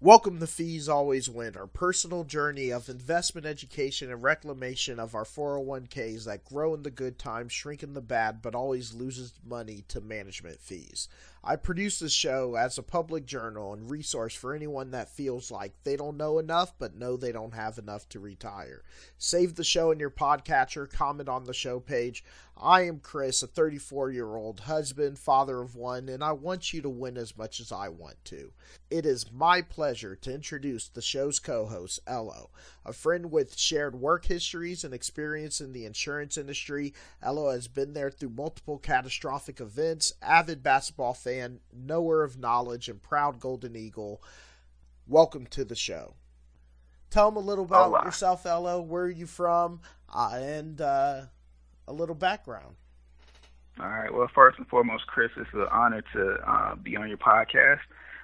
Welcome to Fees Always Win, our personal journey of investment education and reclamation of our 401ks that grow in the good times, shrink in the bad, but always loses money to management fees. I produce this show as a public journal and resource for anyone that feels like they don't know enough but know they don't have enough to retire. Save the show in your podcatcher, comment on the show page. I am Chris, a 34-year-old husband, father of one, and I want you to win as much as I want to. It is my pleasure to introduce the show's co-host, Ello, a friend with shared work histories and experience in the insurance industry. Ello has been there through multiple catastrophic events, avid basketball fan, knower of knowledge, and proud Golden Eagle. Welcome to the show. Tell them a little about Hola. yourself, Ello. Where are you from? And a little background. All right. Well, first and foremost, Chris, it's an honor to be on your podcast.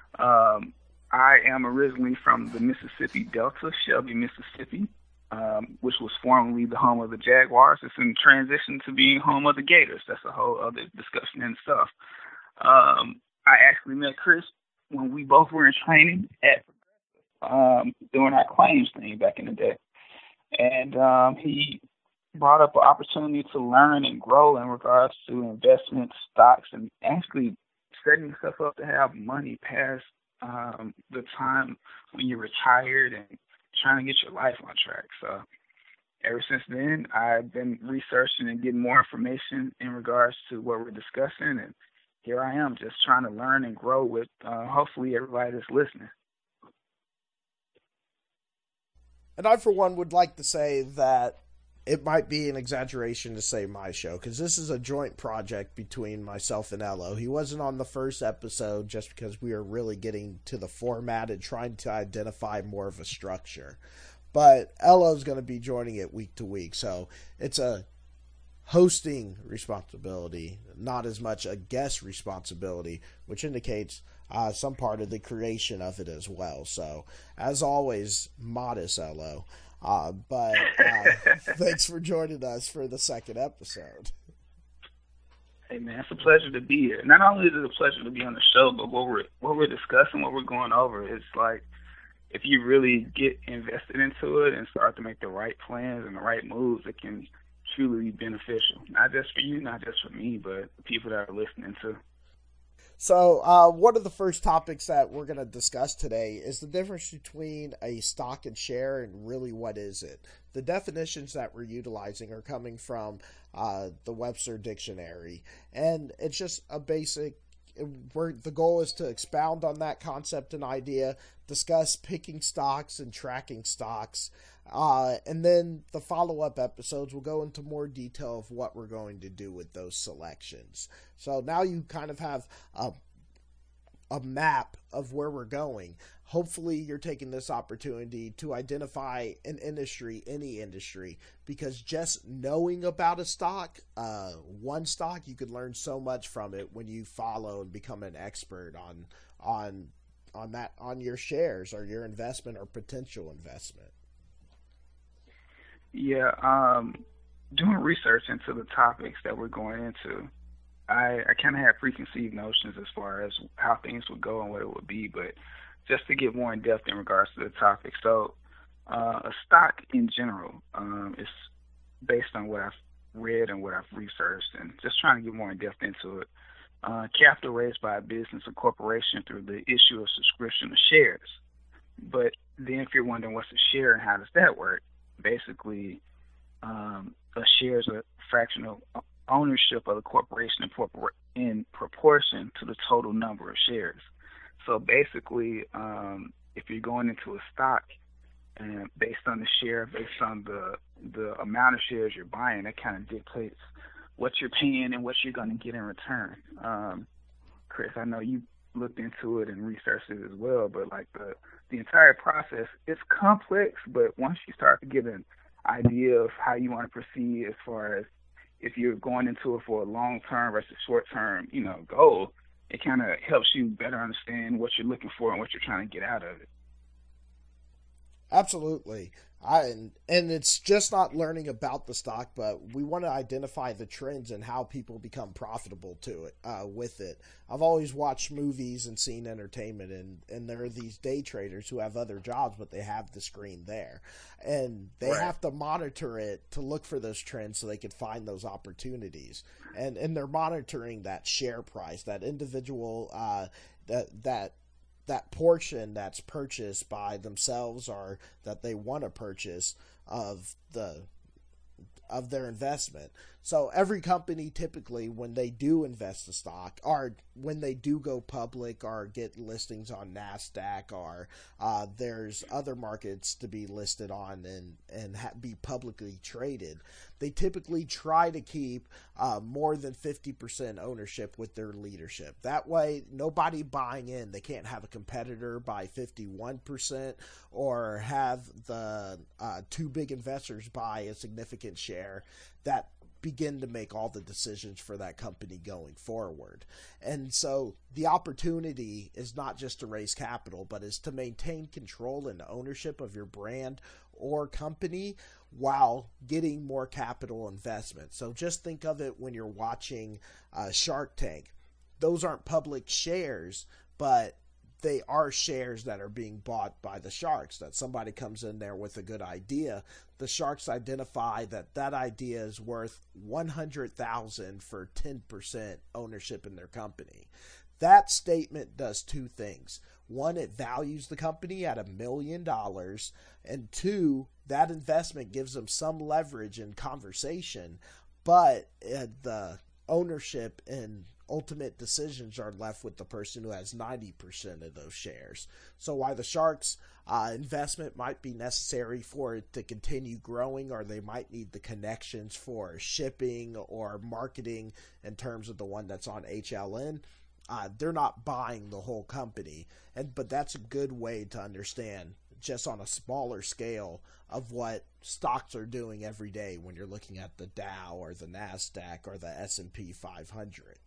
I am originally from the Mississippi Delta, Shelby, Mississippi, which was formerly the home of the Jaguars. It's in transition to being home of the Gators. That's a whole other discussion and stuff. I actually met Chris when we both were in training at doing our claims thing back in the day. And he brought up an opportunity to learn and grow in regards to investment stocks and actually setting yourself up to have money past the time when you're retired and trying to get your life on track. So ever since then, I've been researching and getting more information in regards to what we're discussing. And here I am just trying to learn and grow with hopefully everybody that's listening. And I, for one, would like to say that it might be an exaggeration to say my show, because this is a joint project between myself and Ello. He wasn't on the first episode just because we were really getting to the format and trying to identify more of a structure. But Ello's going to be joining it week to week, so it's a hosting responsibility, not as much a guest responsibility, which indicates some part of the creation of it as well. So, as always, modest Ello. But thanks for joining us for the second episode. Hey man, it's a pleasure to be here. Not only is it a pleasure to be on the show, but what we're discussing, what we're going over, it's like if you really get invested into it and start to make the right plans and the right moves, it can truly be beneficial. Not just for you, not just for me, but the people that are listening too. So, one of the first topics that we're going to discuss today is the difference between a stock and share and really what is it. The definitions that we're utilizing are coming from the Webster Dictionary, and it's just a basic. The goal is to expound on that concept and idea, discuss picking stocks and tracking stocks, and then the follow-up episodes will go into more detail of what we're going to do with those selections. So now you kind of have a map of where we're going. Hopefully you're taking this opportunity to identify an industry, any industry, because just knowing about a stock, one stock, you could learn so much from it when you follow and become an expert on your shares or your investment or potential investment. Yeah, doing research into the topics that we're going into, I kind of had preconceived notions as far as how things would go and what it would be, but just to get more in depth in regards to the topic. So, a stock in general is based on what I've read and what I've researched, and just trying to get more in depth into it. Capital raised by a business or corporation through the issue of subscription of shares. But then, if you're wondering what's a share and how does that work, basically, a share is a fractional ownership of the corporation in proportion to the total number of shares. So basically, if you're going into a stock and based on the share, based on the amount of shares you're buying, that kind of dictates what you're paying and what you're going to get in return. Chris, I know you looked into it and researched it as well, but like the entire process is complex, but once you start to get an idea of how you want to proceed as far as if you're going into it for a long-term versus short-term, goal, it kind of helps you better understand what you're looking for and what you're trying to get out of it. Absolutely. And it's just not learning about the stock, but we want to identify the trends and how people become profitable to it with it. I've always watched movies and seen entertainment, and there are these day traders who have other jobs, but they have the screen there, and they Right. have to monitor it to look for those trends so they can find those opportunities, and they're monitoring that share price, that individual that portion that's purchased by themselves or that they want to purchase of their investment. So every company typically, when they do invest a stock or when they do go public or get listings on NASDAQ or there's other markets to be listed on and be publicly traded, they typically try to keep more than 50% ownership with their leadership. That way, nobody buying in, they can't have a competitor buy 51% or have the two big investors buy a significant share that begin to make all the decisions for that company going forward. And so the opportunity is not just to raise capital, but is to maintain control and ownership of your brand or company while getting more capital investment. So just think of it when you're watching Shark Tank. Those aren't public shares, but they are shares that are being bought by the sharks, that somebody comes in there with a good idea. The sharks identify that that idea is worth 100,000 for 10% ownership in their company. That statement does two things. One, it values the company at $1 million, and two, that investment gives them some leverage in conversation, but the ownership and ultimate decisions are left with the person who has 90% of those shares. So while the Sharks investment might be necessary for it to continue growing, or they might need the connections for shipping or marketing in terms of the one that's on HLN, they're not buying the whole company. But that's a good way to understand just on a smaller scale of what stocks are doing every day when you're looking at the Dow or the Nasdaq or the S&P 500.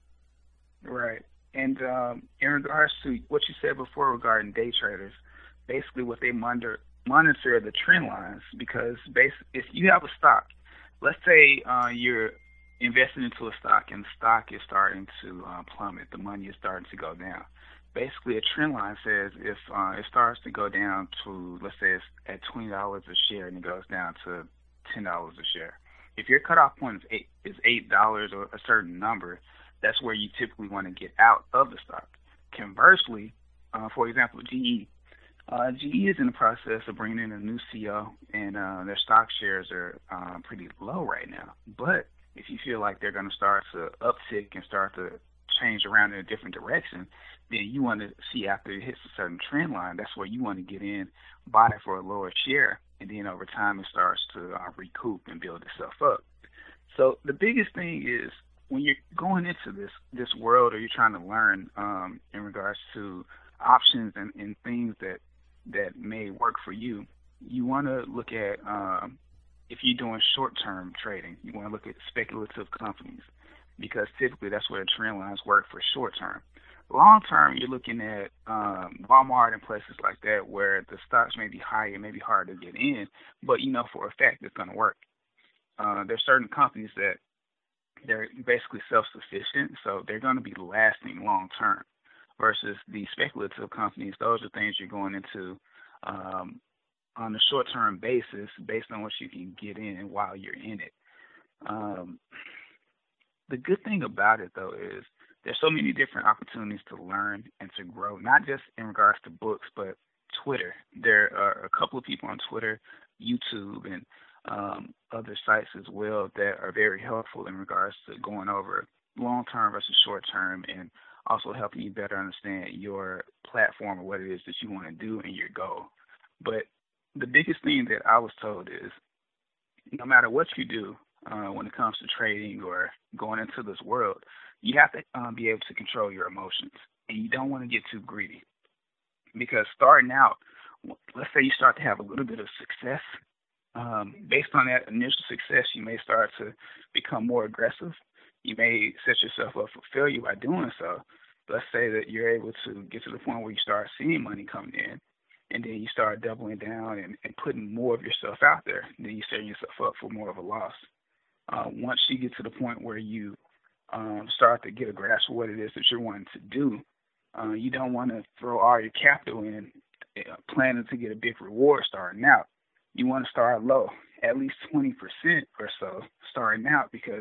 Right. And in regards to what you said before regarding day traders, basically what they monitor the trend lines because if you have a stock, let's say you're investing into a stock and the stock is starting to plummet, the money is starting to go down. Basically, a trend line says if it starts to go down to, let's say it's at $20 a share and it goes down to $10 a share. If your cutoff point is $8 or a certain number, that's where you typically want to get out of the stock. Conversely, for example, GE. GE is in the process of bringing in a new CEO, and their stock shares are pretty low right now. But if you feel like they're going to start to uptick and start to change around in a different direction, then you want to see after it hits a certain trend line, that's where you want to get in, buy it for a lower share, and then over time it starts to recoup and build itself up. So the biggest thing is when you're going into this world or you're trying to learn in regards to options and things that may work for you, you want to look at if you're doing short-term trading, you want to look at speculative companies because typically that's where the trend lines work for short-term. Long-term, you're looking at Walmart and places like that where the stocks may be higher, it may be hard to get in, but you know for a fact it's going to work. There's certain companies that they're basically self-sufficient, so they're going to be lasting long-term versus the speculative companies. Those are things you're going into on a short-term basis based on what you can get in while you're in it. The good thing about it, though, is there's so many different opportunities to learn and to grow, not just in regards to books, but Twitter. There are a couple of people on Twitter, YouTube, and other sites as well that are very helpful in regards to going over long-term versus short-term and also helping you better understand your platform or what it is that you want to do and your goal. But the biggest thing that I was told is no matter what you do when it comes to trading or going into this world, you have to be able to control your emotions. And you don't want to get too greedy. Because starting out, let's say you start to have a little bit of success. Based on that initial success, you may start to become more aggressive. You may set yourself up for failure by doing so. Let's say that you're able to get to the point where you start seeing money coming in. and then you start doubling down and putting more of yourself out there, then you setting yourself up for more of a loss. Once you get to the point where you start to get a grasp of what it is that you're wanting to do, you don't want to throw all your capital in planning to get a big reward starting out. You want to start low, at least 20% or so starting out, because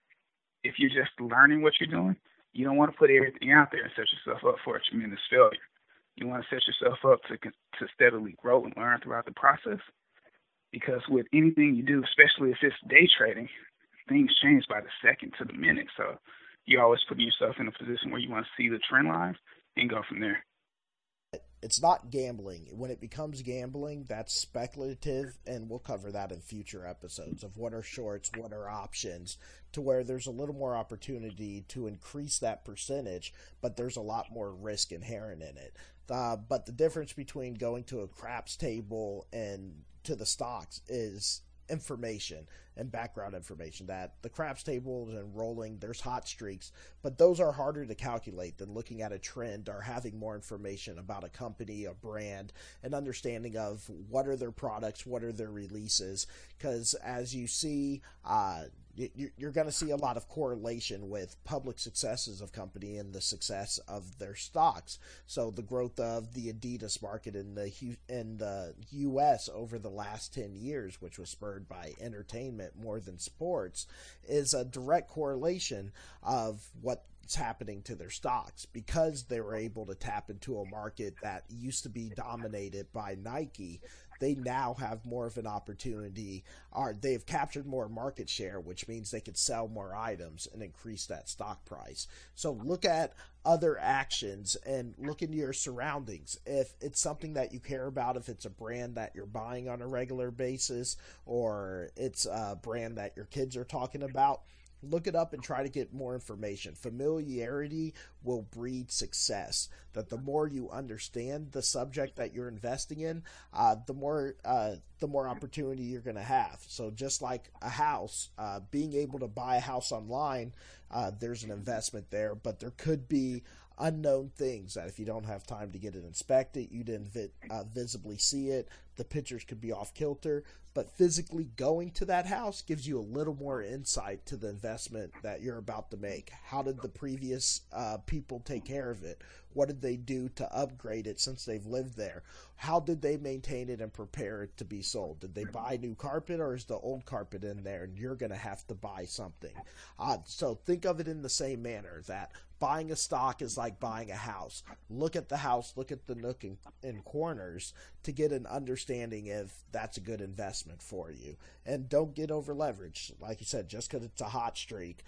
if you're just learning what you're doing, you don't want to put everything out there and set yourself up for a tremendous failure. You want to set yourself up to steadily grow and learn throughout the process, because with anything you do, especially if it's day trading, things change by the second to the minute. So you're always putting yourself in a position where you want to see the trend lines and go from there. It's not gambling. When it becomes gambling, that's speculative, and we'll cover that in future episodes of what are shorts, what are options, to where there's a little more opportunity to increase that percentage, but there's a lot more risk inherent in it. But the difference between going to a craps table and to the stocks is information and background information. That the craps tables and rolling, there's hot streaks, but those are harder to calculate than looking at a trend or having more information about a company, a brand, an understanding of what are their products, what are their releases, because as you see, you're going to see a lot of correlation with public successes of company and the success of their stocks. So the growth of the Adidas market in the U.S. over the last 10 years, which was spurred by entertainment more than sports, is a direct correlation of what's happening to their stocks, because they were able to tap into a market that used to be dominated by Nike. They now have more of an opportunity, or they have captured more market share, which means they could sell more items and increase that stock price. So look at other actions and look into your surroundings. If it's something that you care about, if it's a brand that you're buying on a regular basis, or it's a brand that your kids are talking about, look it up and try to get more information. Familiarity will breed success. That the more you understand the subject that you're investing in, the more opportunity you're going to have. So just like a house, being able to buy a house online, there's an investment there, but there could be unknown things that if you don't have time to get it inspected, you didn't visibly see it, the pictures could be off kilter. But physically going to that house gives you a little more insight to the investment that you're about to make. How did the previous people take care of it? What did they do to upgrade it since they've lived there? How did they maintain it and prepare it to be sold? Did they buy new carpet, or is the old carpet in there and you're going to have to buy something? So think of it in the same manner, that buying a stock is like buying a house. Look at the house, look at the nook and corners to get an understanding if that's a good investment for you. And don't get over leveraged. Like you said, just because it's a hot streak,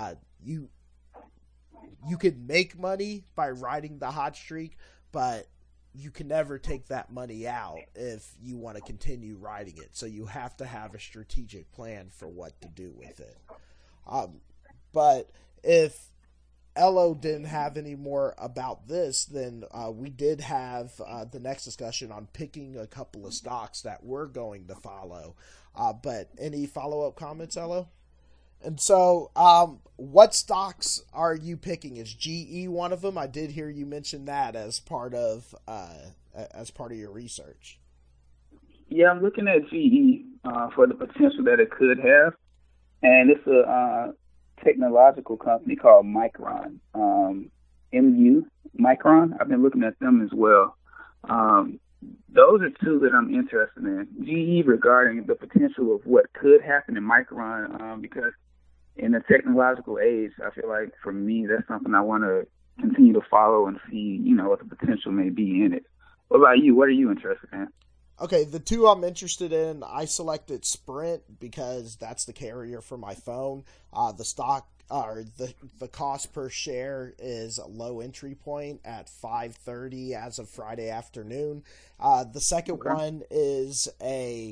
you can make money by riding the hot streak, but you can never take that money out if you want to continue riding it. So you have to have a strategic plan for what to do with it. But if Elo didn't have any more about this, then we did have the next discussion on picking a couple of stocks that we're going to follow. But any follow-up comments, Elo? And so, what stocks are you picking? Is GE one of them? I did hear you mention that as part of your research. Yeah, I'm looking at GE for the potential that it could have, and it's a technological company called Micron, MU Micron. I've been looking at them as well. Those are two that I'm interested in. GE regarding the potential of what could happen in Micron, because in the technological age, I feel like for me, that's something I want to continue to follow and see, what the potential may be in it. What about you? What are you interested in? Okay, the two I'm interested in, I selected Sprint because that's the carrier for my phone. The stock, or the cost per share is a low entry point at $5.30 as of Friday afternoon. The second one is a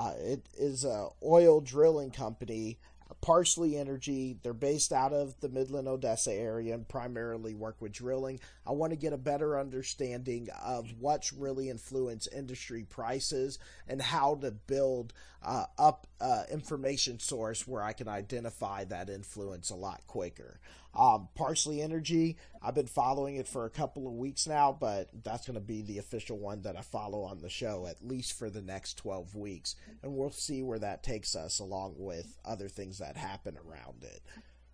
oil drilling company, Parsley Energy. They're based out of the Midland, Odessa area and primarily work with drilling. I want to get a better understanding of what's really influenced industry prices and how to build up information source where I can identify that influence a lot quicker. Parsley Energy, I've been following it for a couple of weeks now, but that's going to be the official one that I follow on the show, at least for the next 12 weeks. And we'll see where that takes us, along with other things that happen around it.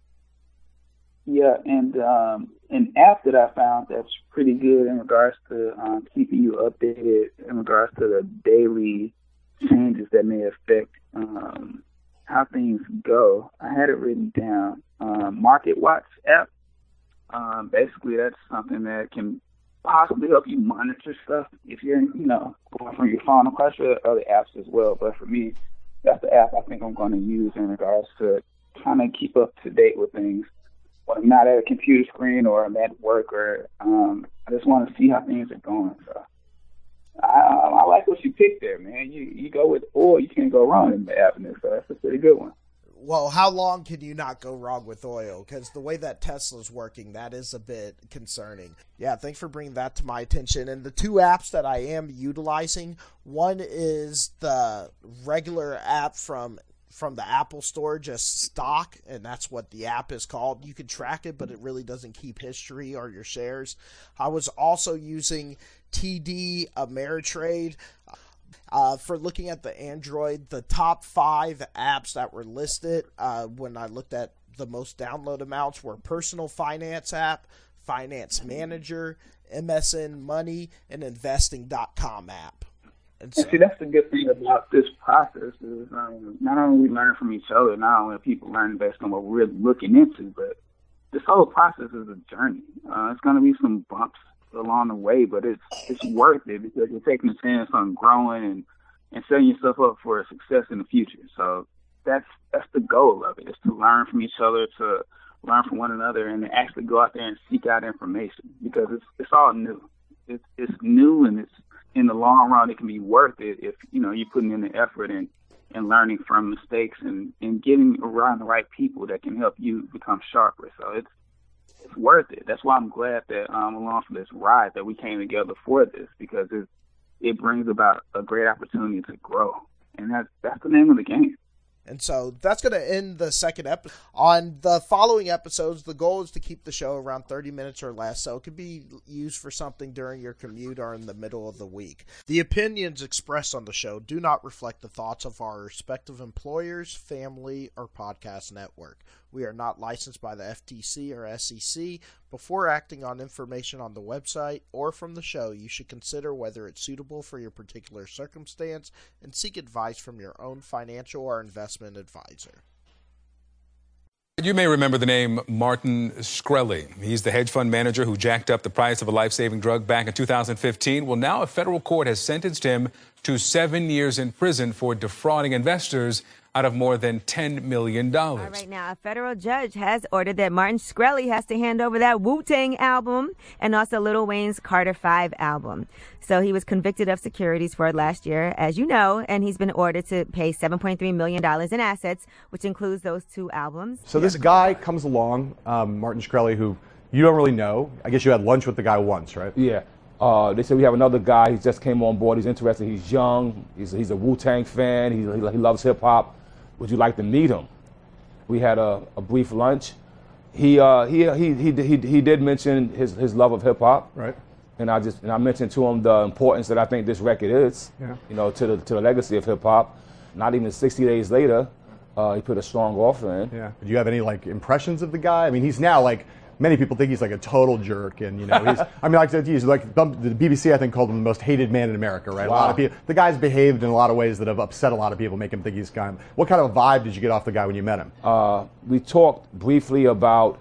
Yeah, and an app that I found that's pretty good in regards to keeping you updated in regards to the daily changes that may affect how things go. I had it written down. Market Watch app. Basically, that's something that can possibly help you monitor stuff if you're, going from your phone. I'm quite sure other apps as well, but for me, that's the app I think I'm going to use in regards to trying to keep up to date with things. When I'm not at a computer screen or I'm at work, or I just want to see how things are going. So I like what you picked there, man. You go with oil, you can't go wrong in the avenue. So that's a pretty good one. Well, how long can you not go wrong with oil? Because the way that Tesla's working, that is a bit concerning. Yeah, thanks for bringing that to my attention. And the two apps that I am utilizing, one is the regular app from the Apple Store, just stock, and that's what the app is called. You can track it, but it really doesn't keep history or your shares. I was also using TD Ameritrade. For looking at the Android, the top 5 apps that were listed when I looked at the most download amounts were Personal Finance app, Finance Manager, MSN Money, and Investing.com app. And see, that's the good thing about this process is not only we learn from each other, not only are people learning based on what we're looking into, but this whole process is a journey. It's going to be some bumps along the way, but it's worth it because you're taking a chance on growing and setting yourself up for success in the future. So that's the goal of it, is to learn from each other, to learn from one another, and to actually go out there and seek out information because it's all new. It's new, and it's in the long run it can be worth it if you're putting in the effort and learning from mistakes and getting around the right people that can help you become sharper. So it's worth it. That's why I'm glad that along for this ride that we came together for this, because it brings about a great opportunity to grow, and that's the name of the game. And so that's going to end the second episode. On the following episodes, the goal is to keep the show around 30 minutes or less, so it could be used for something during your commute or in the middle of the week. The opinions expressed on the show do not reflect the thoughts of our respective employers, family, or podcast network. We are not licensed by the FTC or SEC. Before acting on information on the website or from the show, you should consider whether it's suitable for your particular circumstance and seek advice from your own financial or investment advisor. You may remember the name Martin Shkreli. He's the hedge fund manager who jacked up the price of a life-saving drug back in 2015. Well, now a federal court has sentenced him to 7 years in prison for defrauding investors out of more than $10 million. All right, now, a federal judge has ordered that Martin Shkreli has to hand over that Wu-Tang album and also Lil Wayne's Carter 5 album. So he was convicted of securities fraud last year, as you know, and he's been ordered to pay $7.3 million in assets, which includes those 2 albums. So this guy comes along, Martin Shkreli, who you don't really know. I guess you had lunch with the guy once, right? Yeah. They said we have another guy. He just came on board. He's interested. He's young. He's a Wu-Tang fan. He loves hip-hop. Would you like to meet him? We had a brief lunch. He did mention his love of hip hop, right? And I mentioned to him the importance that I think this record is, to the legacy of hip hop. Not even 60 days later, he put a strong offer in. Yeah. Do you have any impressions of the guy? I mean, he's now many people think he's a total jerk, and he's. I mean, he's the BBC I think called him the most hated man in America, right? Wow. A lot of people. The guy's behaved in a lot of ways that have upset a lot of people, make him think he's kind of. What kind of a vibe did you get off the guy when you met him? We talked briefly about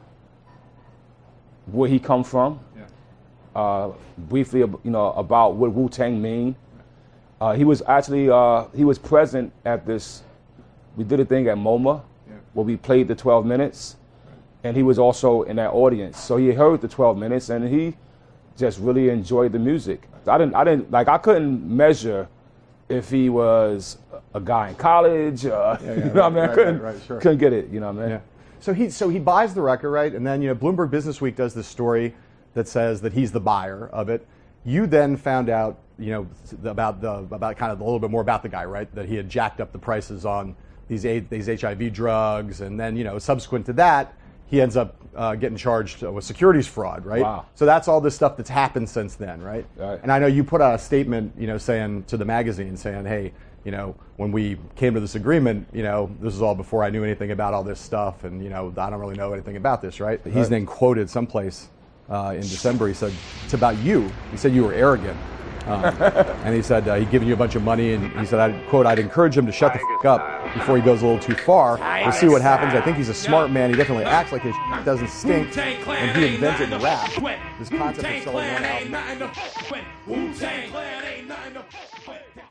where he come from. Yeah. Briefly, about what Wu-Tang mean. He was actually he was present at this. We did a thing at MoMA, where we played the 12 minutes. And he was also in that audience, so he heard the 12 minutes, and he just really enjoyed the music. I couldn't measure if he was a guy in college. I couldn't get it. You know what I mean? Yeah. So he buys the record, right? And then Bloomberg Businessweek does this story that says that he's the buyer of it. You then found out about kind of a little bit more about the guy, right? That he had jacked up the prices on these HIV drugs, and then subsequent to that, he ends up getting charged with securities fraud, right? Wow. So that's all this stuff that's happened since then, right? Right. And I know you put out a statement, saying to the magazine, saying, hey, when we came to this agreement, this is all before I knew anything about all this stuff, and I don't really know anything about this, right? But he's then quoted someplace in December. He said it's about you. He said you were arrogant. And he said he'd given you a bunch of money, and he said, I'd encourage him to shut the f*** up before he goes a little too far. We'll see what happens. I think he's a smart man. He definitely acts like his shit doesn't stink, and he invented the rap. This concept of selling one album.